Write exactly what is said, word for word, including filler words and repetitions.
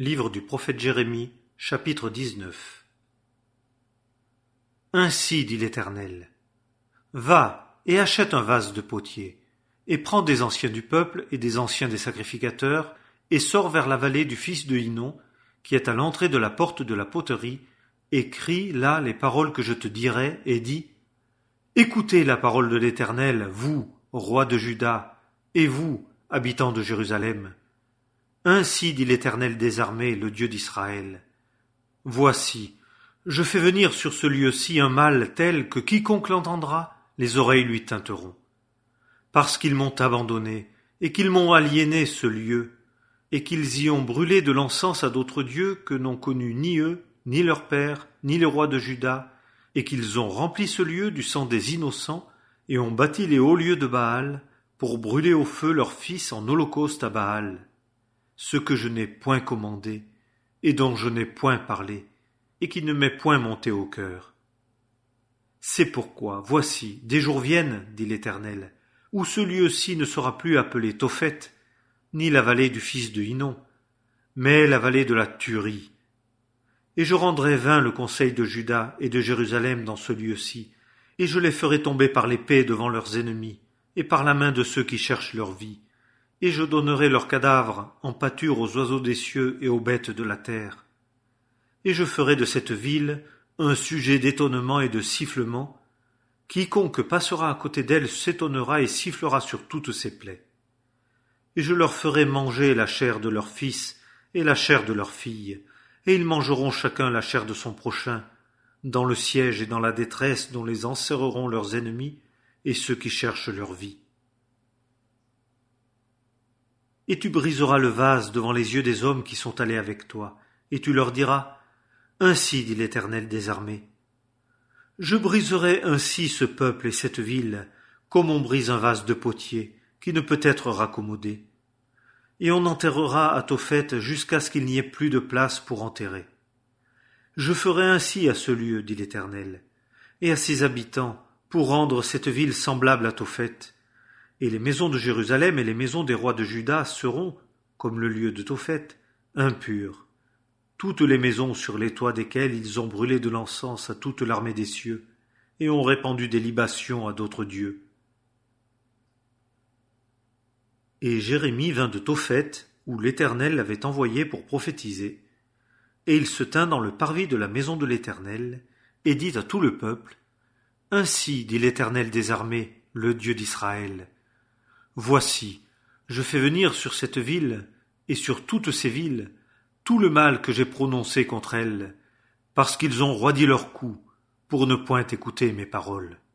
Livre du prophète Jérémie, chapitre dix-neuf. Ainsi dit l'Éternel. Va et achète un vase de potier, et prends des anciens du peuple et des anciens des sacrificateurs, et sors vers la vallée du fils de Hinnom, qui est à l'entrée de la porte de la poterie, et crie là les paroles que je te dirai, et dis, écoutez la parole de l'Éternel, vous, roi de Juda, et vous, habitants de Jérusalem. Ainsi dit l'Éternel des armées, le Dieu d'Israël. Voici, je fais venir sur ce lieu-ci un mal tel que quiconque l'entendra, les oreilles lui tinteront. Parce qu'ils m'ont abandonné, et qu'ils m'ont aliéné ce lieu, et qu'ils y ont brûlé de l'encens à d'autres dieux que n'ont connus ni eux, ni leurs pères, ni les rois de Juda, et qu'ils ont rempli ce lieu du sang des innocents, et ont bâti les hauts lieux de Baal, pour brûler au feu leurs fils en holocauste à Baal. Ce que je n'ai point commandé, et dont je n'ai point parlé, et qui ne m'est point monté au cœur. C'est pourquoi, voici, des jours viennent, dit l'Éternel, où ce lieu-ci ne sera plus appelé Tophet, ni la vallée du fils de Hinnom, mais la vallée de la tuerie. Et je rendrai vain le conseil de Juda et de Jérusalem dans ce lieu-ci, et je les ferai tomber par l'épée devant leurs ennemis, et par la main de ceux qui cherchent leur vie, et je donnerai leurs cadavres en pâture aux oiseaux des cieux et aux bêtes de la terre. Et je ferai de cette ville un sujet d'étonnement et de sifflement. Quiconque passera à côté d'elle s'étonnera et sifflera sur toutes ses plaies. Et je leur ferai manger la chair de leurs fils et la chair de leurs filles, et ils mangeront chacun la chair de son prochain, dans le siège et dans la détresse dont les enserreront leurs ennemis et ceux qui cherchent leur vie. Et tu briseras le vase devant les yeux des hommes qui sont allés avec toi, et tu leur diras, ainsi dit l'Éternel des armées. Je briserai ainsi ce peuple et cette ville, comme on brise un vase de potier, qui ne peut être raccommodé. Et on enterrera à Tophet jusqu'à ce qu'il n'y ait plus de place pour enterrer. Je ferai ainsi à ce lieu, dit l'Éternel, et à ses habitants, pour rendre cette ville semblable à Tophet. Et les maisons de Jérusalem et les maisons des rois de Juda seront, comme le lieu de Tophet, impures. Toutes les maisons sur les toits desquelles ils ont brûlé de l'encens à toute l'armée des cieux, et ont répandu des libations à d'autres dieux. Et Jérémie vint de Tophet, où l'Éternel l'avait envoyé pour prophétiser, et il se tint dans le parvis de la maison de l'Éternel, et dit à tout le peuple, ainsi dit l'Éternel des armées, le Dieu d'Israël. Voici, je fais venir sur cette ville, et sur toutes ces villes, tout le mal que j'ai prononcé contre elles, parce qu'ils ont roidi leur cou, pour ne point écouter mes paroles.